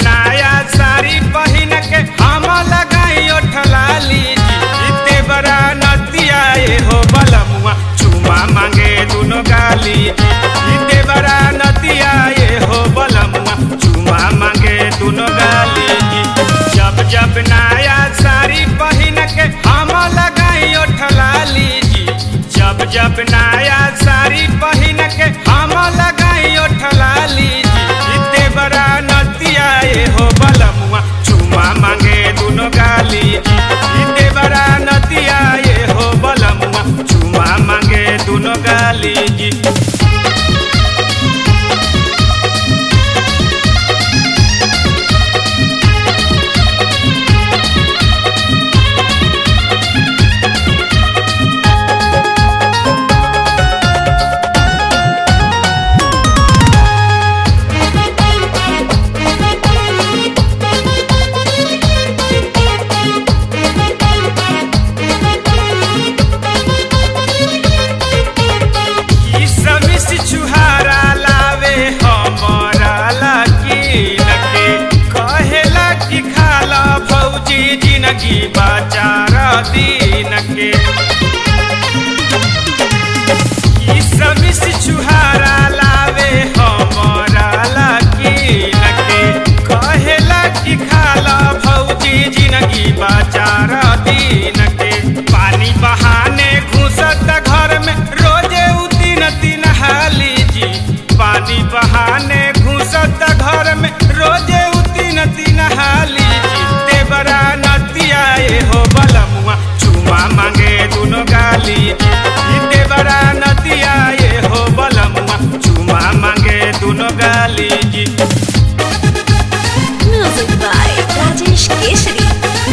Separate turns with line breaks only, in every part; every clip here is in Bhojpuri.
नया साड़ी पहन के हम लगाई ओठलाली जी देवरा नतिया हो बलमुआ चुमा मांगे दुनो गाली देवरा नतिया हो बलमुआ चुमा मांगे दुनो गाली जब जब नया साड़ी पहन के हम लगाई ओठलाली जी जब जब नया साड़ी पहन के हम लगाई ओठलाली जी देवरा नतिया हो बलमुआ चुमा मांगे दुनो गाली देवरा नतिया हो बलमुआ चुमा मांगे दुनो गाली जी। जिंदगी बाचार दीन के समिस छुहारा लावे हमारा लकीन के कहेला कि खाला भौजी जिंदगी बाचार दीन के पानी बहाने घुसत घर में रोजे तीन तीन हाली जी पानी बहाने घुसत घर में रोजे तीन तीन हाली जी देवरा नतिया हो बलमुआ चुमा मांगे दुनो गाली देवरा नतिया हो बलमुआ चुमा मांगे दुनो गाली जी।
Music by Rajesh Kesari.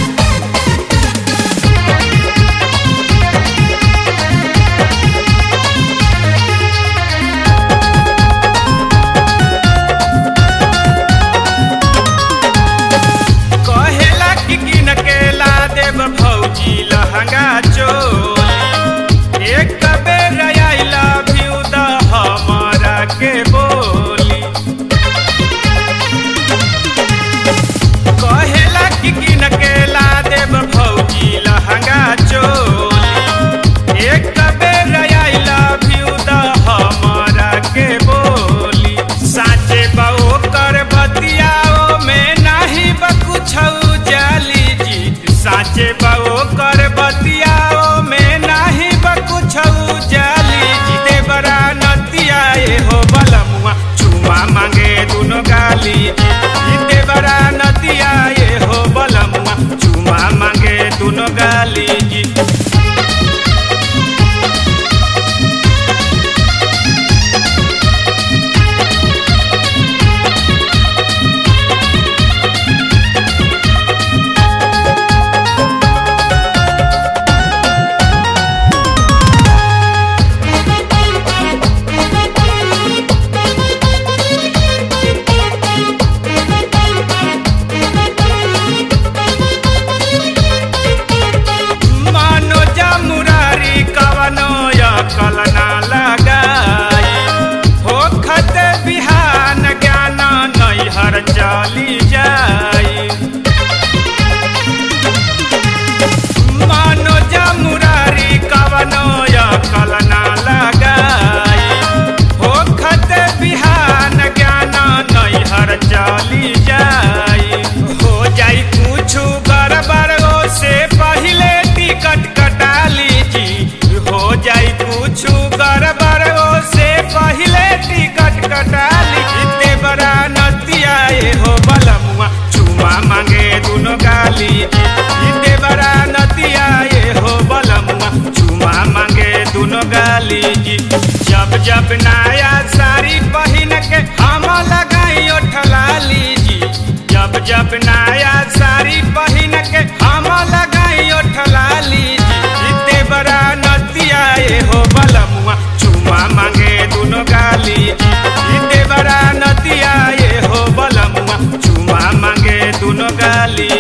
भौजी लहंगा चोली एक बेर आई लव यू द हमारा के बोली कहेला कि किन के ला देव भौजी लहंगा चोली एक बेर आई लव यू द हमारा के बोली साचे बहु कर बतियाओ में नहीं कुछ जाली जी साचे बहु कर बतियाओ में नहीं कुछ जाली जी देवरा नतिया हो बलमुआ चुमा मांगे दुनो गाली देवरा नतिया हो बलमुआ चुमा मांगे दुनो गाली जी। कलना लगाई हो खत बिहान ज्ञान नैहर चली जाई मानो जमुरारी कवनो कलना लगाई हो खत बिहान ज्ञान नैहर चली जाई हो जाई कुछ गड़बड़ से पहले टिकट कटाली जी हो जाई कुछ गड़बड़ से पहले टिकट कटाली देवरा नतिया हो बलमुआ चुमा मांगे दुनो गाली देवरा नतिया हो बलमुआ चुमा मांगे दुनो गाली जी जब जब नया साड़ी पहन के हम लगाई ओठलाली जी जब जब नया साड़ी पहन के हम लगाई ओठलाली जी देवरा नतिया हो बलमुआ चुमा मांगे दुनो गाली देवरा नतिया हो बलमुआ चुमा मांगे दुनो गाली।